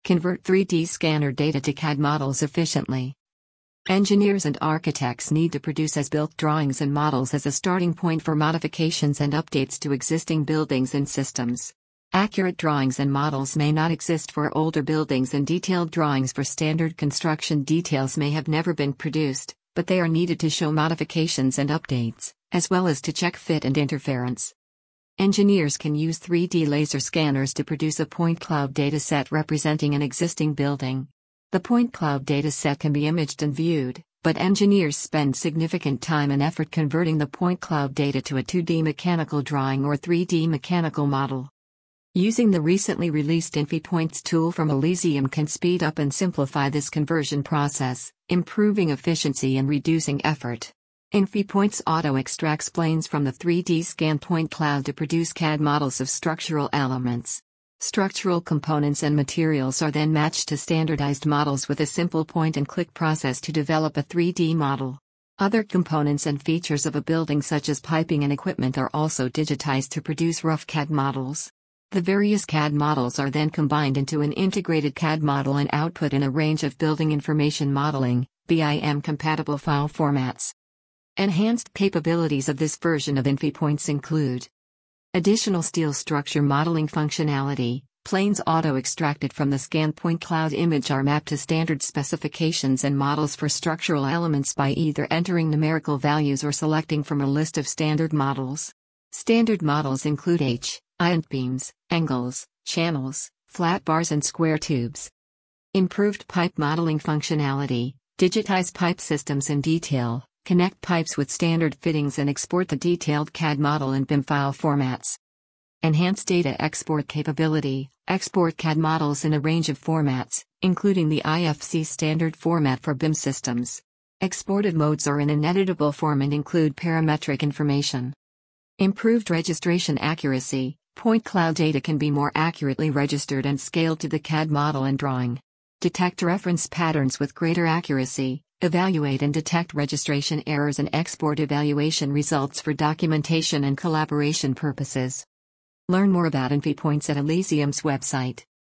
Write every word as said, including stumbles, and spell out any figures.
Convert three D scanner data to C A D models efficiently. Engineers and architects need to produce as-built drawings and models as a starting point for modifications and updates to existing buildings and systems. Accurate drawings and models may not exist for older buildings, and detailed drawings for standard construction details may have never been produced, but they are needed to show modifications and updates, as well as to check fit and interference. Engineers can use three D laser scanners to produce a point cloud dataset representing an existing building. The point cloud dataset can be imaged and viewed, but engineers spend significant time and effort converting the point cloud data to a two D mechanical drawing or three D mechanical model. Using the recently released InfiPoints tool from Elysium can speed up and simplify this conversion process, improving efficiency and reducing effort. InfiPoints auto-extracts planes from the three D scan point cloud to produce C A D models of structural elements. Structural components and materials are then matched to standardized models with a simple point-and-click process to develop a three D model. Other components and features of a building such as piping and equipment are also digitized to produce rough C A D models. The various C A D models are then combined into an integrated C A D model and output in a range of building information modeling, B I M-compatible file formats. Enhanced capabilities of this version of InfiPoints include additional steel structure modeling functionality. Planes auto-extracted from the scan point cloud image are mapped to standard specifications and models for structural elements by either entering numerical values or selecting from a list of standard models. Standard models include H I beams, angles, channels, flat bars and square tubes. Improved pipe modeling functionality. Digitize pipe systems in detail, connect pipes with standard fittings and export the detailed C A D model in B I M file formats. Enhanced data export capability. Export C A D models in a range of formats, including the I F C standard format for B I M systems. Exported modes are in an editable form and include parametric information. Improved registration accuracy. Point cloud data can be more accurately registered and scaled to the C A D model and drawing. Detect reference patterns with greater accuracy. Evaluate and detect registration errors and export evaluation results for documentation and collaboration purposes. Learn more about InfiPoints at Elysium's website.